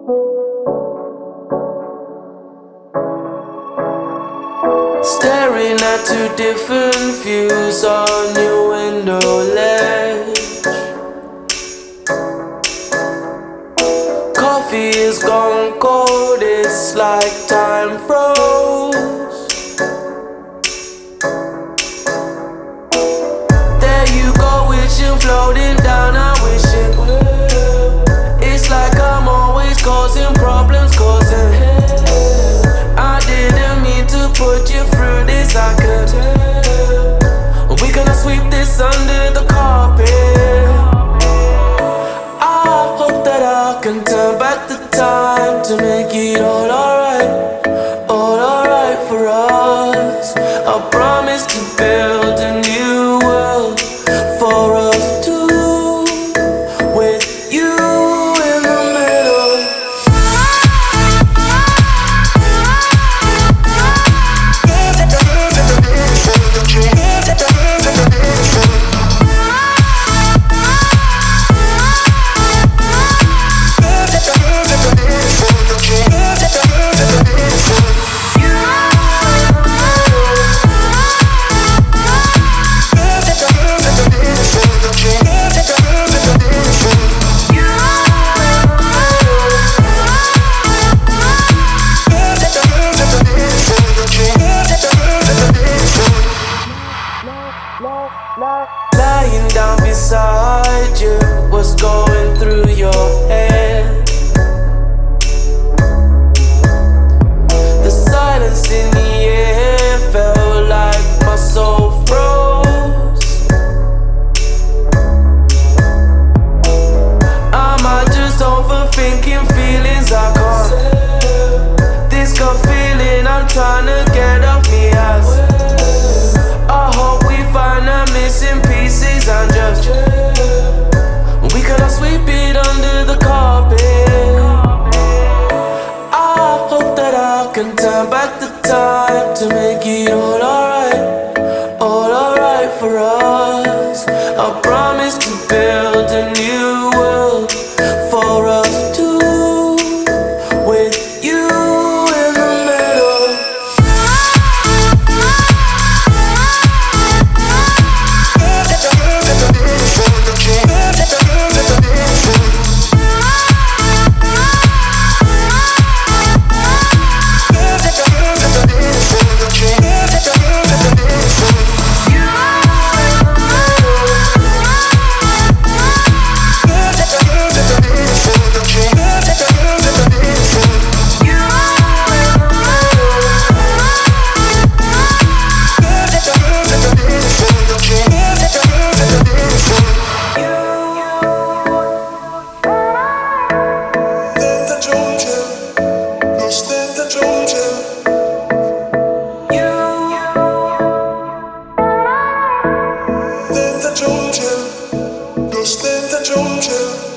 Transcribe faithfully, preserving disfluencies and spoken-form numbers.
Staring at two different views on your window ledge. Coffee is gone cold, it's like time froze. There you go, wishing, floating down, I wish it will. It's like I'm always causing problems, causing hell. I didn't mean to put you through this, I could tell. We gonna sweep this under the carpet. I hope that I can turn back the time to make it all alright, all alright for us. I promise to build a new world for us two, with you in the middle. Lying down beside you, what's going through your head? The silence in the air felt like my soul froze. Am I just overthinking feelings I can't? This gut feeling I'm trying to get off me ass. I hope we find the missing pieces and just we cannot sweep it under the carpet. I hope that I can turn back the time to make it all alright, all alright for us. I promise to build a new world for us two, with you in the middle. Dentro, dentro,